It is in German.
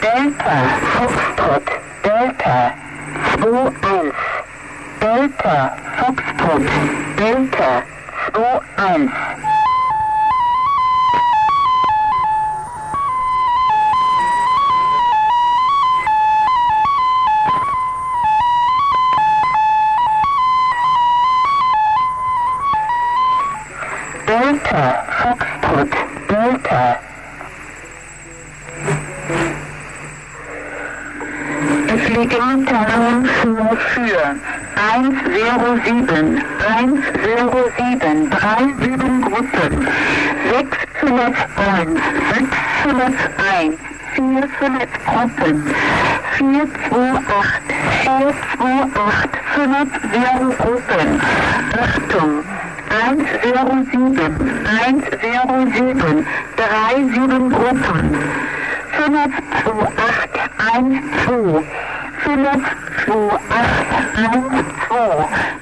Delta, Foxtrot, Delta, 2-1. Delta, Foxtrot, Delta, 2-1. Delta, Foxtrot, Delta. Es liegt Mitteilung für 107, 107, 37 Gruppen, 6 zuletzt 1, 6 zuletzt 1, 4 zuletzt Gruppen, 428, 428, zuletzt 0 Gruppen, Achtung, 107, 107, 37 Gruppen, 528, 12, 528, 12,